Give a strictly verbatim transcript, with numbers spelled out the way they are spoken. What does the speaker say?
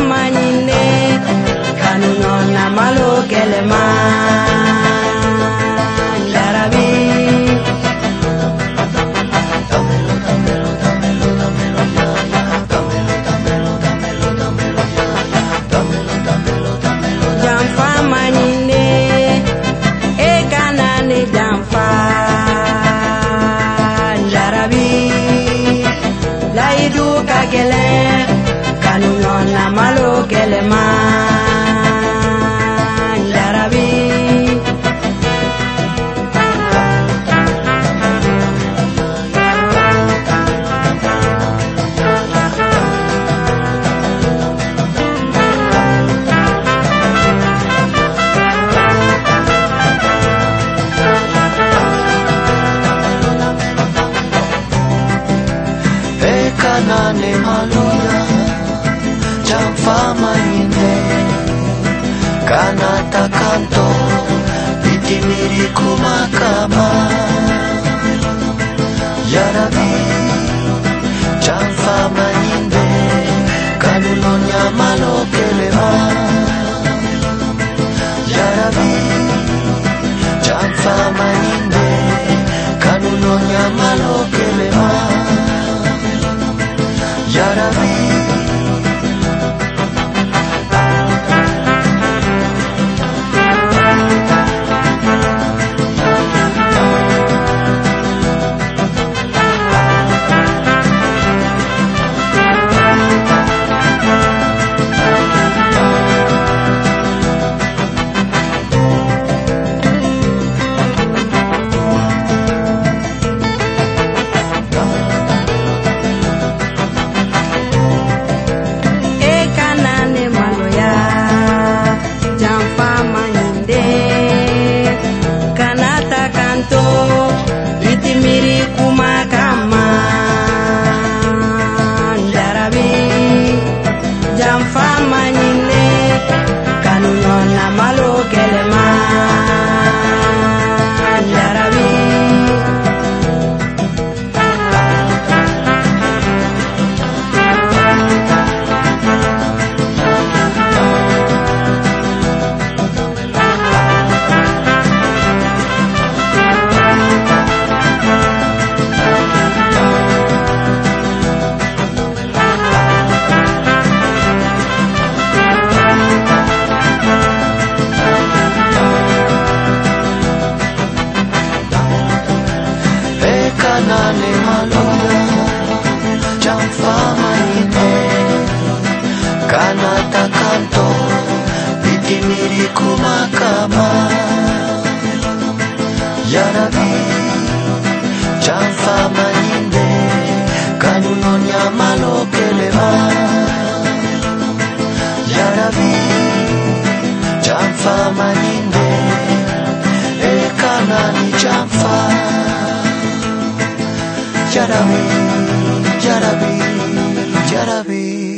manyine kanunona malo kelema Jarabi Jamfa manyine e kanane jamfa Jarabi Laidu kagele kanunona malo kelema Jarabi Kanane maluya jamfa manyine kanata kanto itimiri kumakama Jarabi jamfa manyine kanunonya malo kelema Jarabi jamfa manyine kanunonya malo kelema Jarabi itimiri kumakama Jarabi jamfa manyine kanunona malo kelema Jarabi Kanane maluya jamfa manyine kanata kanto itimiri kumakama Jarabi jamfa manyine kanunonya malo kelema Jarabi jamfa manyine e kanani jamfa Jarabi, Jarabi, Jarabi